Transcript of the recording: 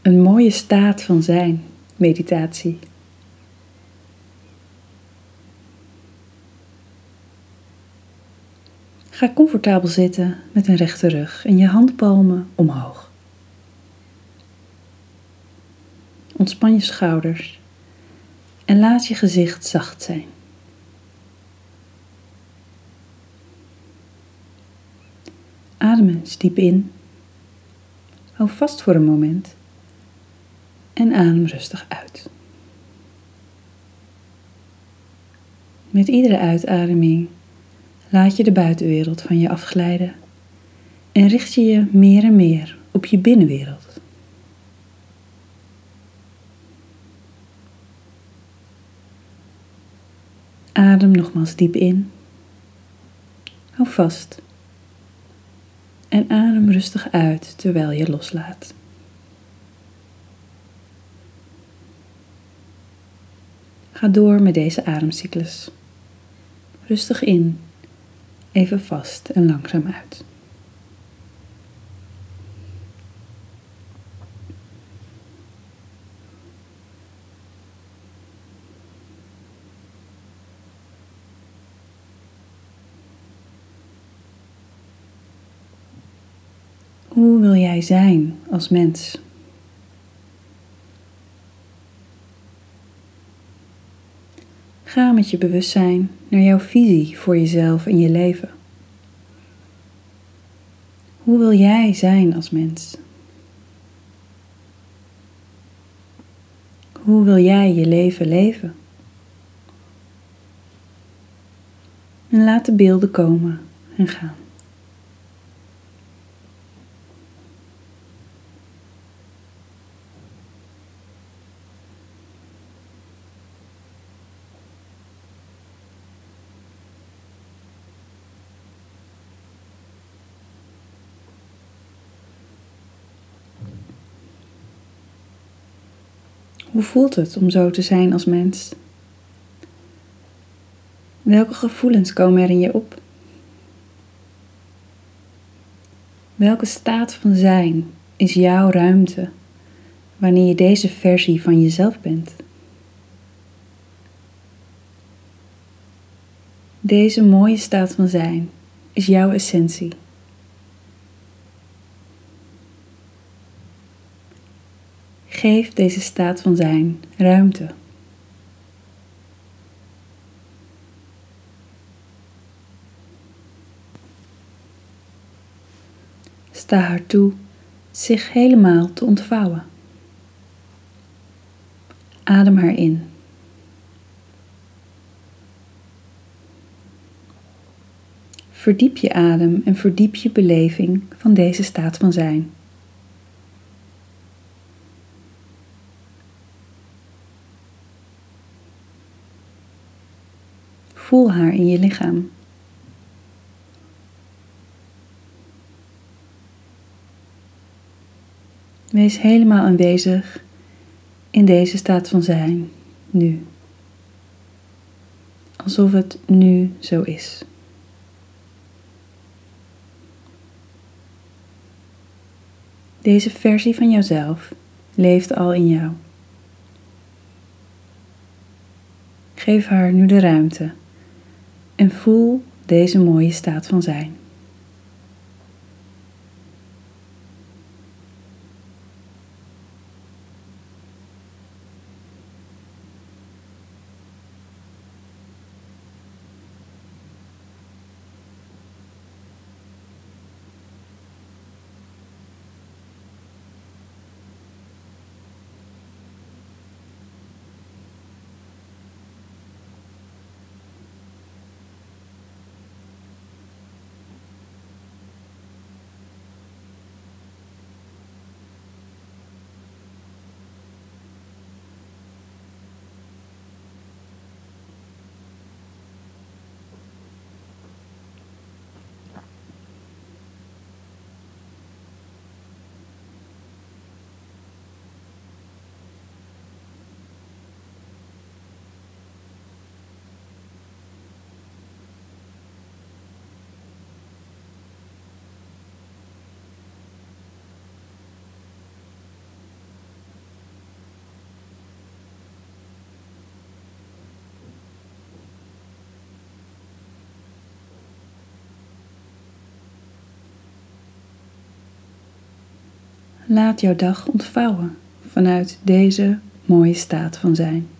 Een mooie staat van zijn, meditatie. Ga comfortabel zitten met een rechte rug en je handpalmen omhoog. Ontspan je schouders en laat je gezicht zacht zijn. Adem eens diep in. Hou vast voor een moment en adem rustig uit. Met iedere uitademing laat je de buitenwereld van je afglijden en richt je je meer en meer op je binnenwereld. Adem nogmaals diep in. Hou vast. En adem rustig uit terwijl je loslaat. Ga door met deze ademcyclus. Rustig in, even vast en langzaam uit. Hoe wil jij zijn als mens? Ga met je bewustzijn naar jouw visie voor jezelf en je leven. Hoe wil jij zijn als mens? Hoe wil jij je leven leven? En laat de beelden komen en gaan. Hoe voelt het om zo te zijn als mens? Welke gevoelens komen er in je op? Welke staat van zijn is jouw ruimte wanneer je deze versie van jezelf bent? Deze mooie staat van zijn is jouw essentie. Geef deze staat van zijn ruimte. Sta haar toe zich helemaal te ontvouwen. Adem haar in. Verdiep je adem en verdiep je beleving van deze staat van zijn. Voel haar in je lichaam. Wees helemaal aanwezig in deze staat van zijn, nu. Alsof het nu zo is. Deze versie van jouzelf leeft al in jou. Geef haar nu de ruimte en voel deze mooie staat van zijn. Laat jouw dag ontvouwen vanuit deze mooie staat van zijn.